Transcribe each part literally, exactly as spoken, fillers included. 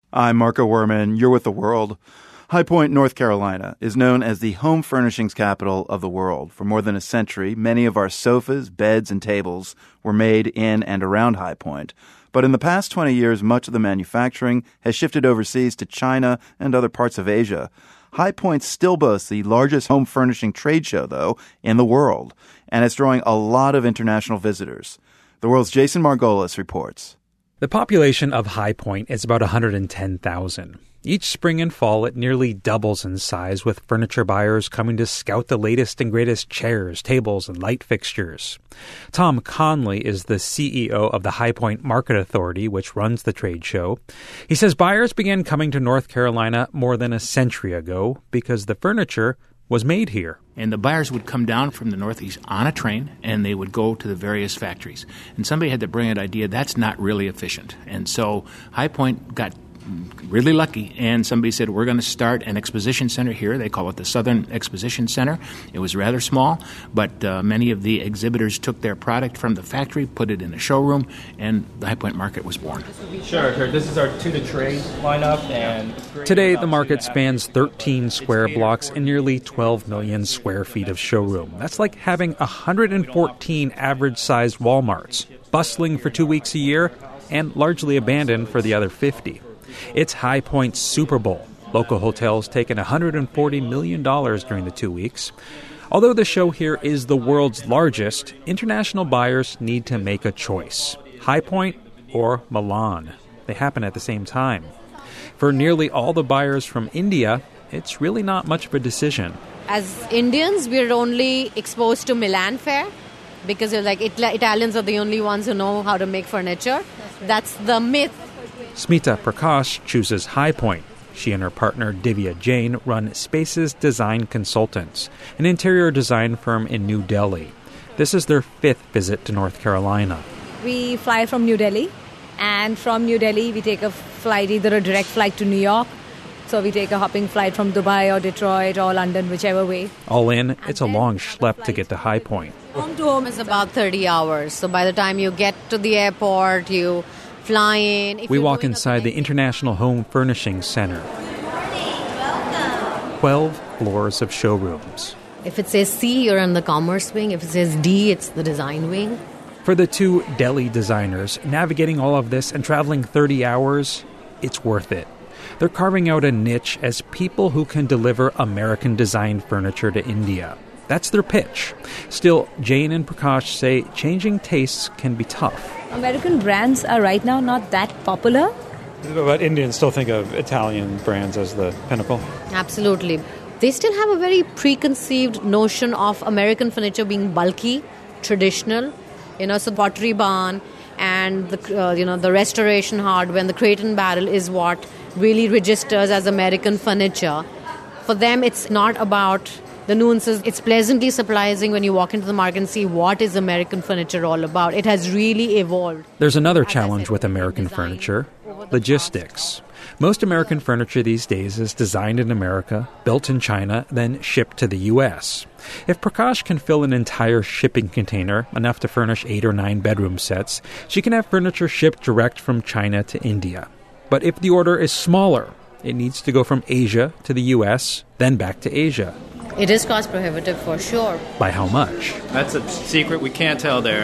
I'm Marco Werman. You're with The World. High Point, North Carolina, is known as the home furnishings capital of the world. For more than a century, many of our sofas, beds, and tables were made in and around High Point. But in the past twenty years, much of the manufacturing has shifted overseas to China and other parts of Asia. High Point still boasts the largest home furnishing trade show, though, in the world, and it's drawing a lot of international visitors. The World's Jason Margolis reports. The population of High Point is about one hundred ten thousand. Each spring and fall, it nearly doubles in size, with furniture buyers coming to scout the latest and greatest chairs, tables, and light fixtures. Tom Conley is the C E O of the High Point Market Authority, which runs the trade show. He says buyers began coming to North Carolina more than a century ago because the furniture was made here. And the buyers would come down from the Northeast on a train, and they would go to the various factories. And somebody had the brilliant idea, that's not really efficient. And so High Point got really lucky, and somebody said, we're going to start an exposition center here. They call it the Southern Exposition Center. It was rather small, but uh, many of the exhibitors took their product from the factory, put it in a showroom, and the High Point Market was born. Sure, sure. This is our two-to-tray lineup. And today, the market spans thirteen square blocks and nearly twelve million square feet of showroom. That's like having one hundred fourteen average-sized Walmarts, bustling for two weeks a year and largely abandoned for the other fifty. It's High Point's Super Bowl. Local hotels take in one hundred forty million dollars during the two weeks. Although the show here is the world's largest, international buyers need to make a choice. High Point or Milan. They happen at the same time. For nearly all the buyers from India, it's really not much of a decision. As Indians, we're only exposed to Milan Fair because like Itali- Italians are the only ones who know how to make furniture. That's the myth. Smita Prakash chooses High Point. She and her partner Divya Jain run Spaces Design Consultants, an interior design firm in New Delhi. This is their fifth visit to North Carolina. We fly from New Delhi, and from New Delhi we take a flight, either a direct flight to New York, so we take a hopping flight from Dubai or Detroit or London, whichever way. All in, it's a long schlep to get to High Point. Home to home is about thirty hours, so by the time you get to the airport, you fly in. We walk inside the International Home Furnishings Center. Twelve floors of showrooms. If it says C, you're in the commerce wing. If it says D, it's the design wing. For the two Delhi designers, navigating all of this and traveling thirty hours, it's worth it. They're carving out a niche as people who can deliver American-designed furniture to India. That's their pitch. Still, Jane and Prakash say changing tastes can be tough. American brands are right now not that popular. But Indians still think of Italian brands as the pinnacle. Absolutely. They still have a very preconceived notion of American furniture being bulky, traditional. You know, so Pottery Barn and the uh, you know the restoration hardware and the crate and barrel is what really registers as American furniture. For them, it's not about the nuances. It's pleasantly surprising when you walk into the market and see what is American furniture all about. It has really evolved. There's another challenge with American furniture: logistics. Most American furniture these days is designed in America, built in China, then shipped to the U S. If Prakash can fill an entire shipping container, enough to furnish eight or nine bedroom sets, she can have furniture shipped direct from China to India. But if the order is smaller, it needs to go from Asia to the U S, then back to Asia. It is cost prohibitive for sure. By how much? That's a secret we can't tell there.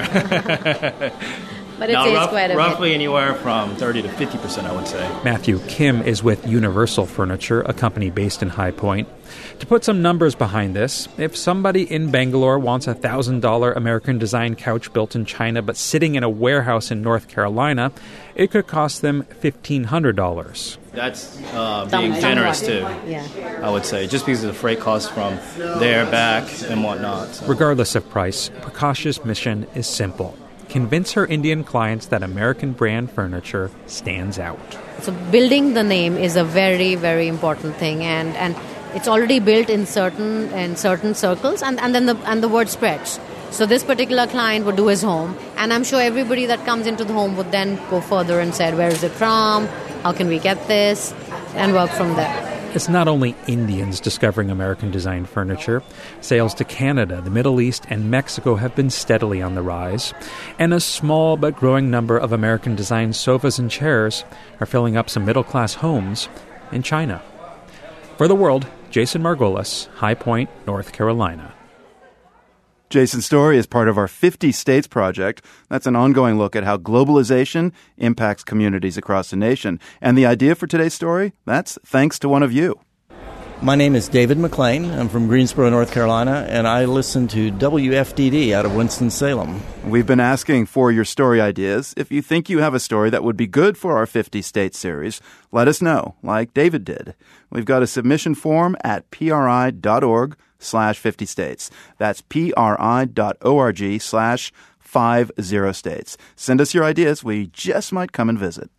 But it now, is rough, quite a roughly bit. anywhere from thirty to fifty percent, I would say. Matthew Kim is with Universal Furniture, a company based in High Point. To put some numbers behind this, if somebody in Bangalore wants a one thousand dollars American-designed couch built in China but sitting in a warehouse in North Carolina, it could cost them fifteen hundred dollars. That's uh, being generous, too, Yeah. I would say, just because of the freight costs from there, back, and whatnot. So. Regardless of price, Prakash's mission is simple: convince her Indian clients that American brand furniture stands out. So building the name is a very, very important thing, and, and it's already built in certain in certain circles, and, and then the and the word spreads. So this particular client would do his home, and I'm sure everybody that comes into the home would then go further and say, where is it from? How can we get this? And work from there. It's not only Indians discovering American-designed furniture. Sales to Canada, the Middle East, and Mexico have been steadily on the rise. And a small but growing number of American-designed sofas and chairs are filling up some middle-class homes in China. For The World, Jason Margolis, High Point, North Carolina. Jason's story is part of our fifty States project. That's an ongoing look at how globalization impacts communities across the nation. And the idea for today's story, that's thanks to one of you. My name is David McLean. I'm from Greensboro, North Carolina, and I listen to W F D D out of Winston-Salem. We've been asking for your story ideas. If you think you have a story that would be good for our fifty States series, let us know, like David did. We've got a submission form at pri.org slash 50 states. That's pri.org slash 50 states. Send us your ideas. We just might come and visit.